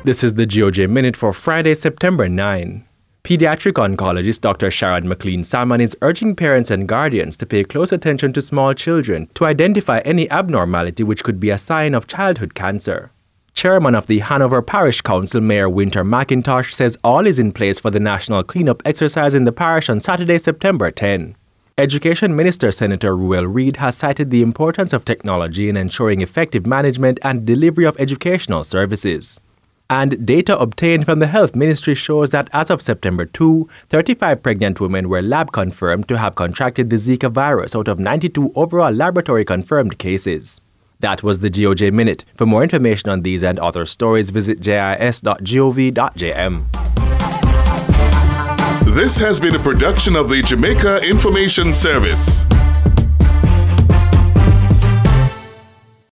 This is the GOJ Minute for Friday, September 9. Pediatric oncologist Dr. Sharon McLean-Salmon is urging parents and guardians to pay close attention to small children to identify any abnormality which could be a sign of childhood cancer. Chairman of the Hanover Parish Council, Mayor Winter McIntosh, says all is in place for the national cleanup exercise in the parish on Saturday, September 10. Education Minister Senator Ruel Reid has cited the importance of technology in ensuring effective management and delivery of educational services. And data obtained from the Health Ministry shows that as of September 2, 35 pregnant women were lab confirmed to have contracted the Zika virus out of 92 overall laboratory confirmed cases. That was the GOJ Minute. For more information on these and other stories, visit jis.gov.jm. This has been a production of the Jamaica Information Service.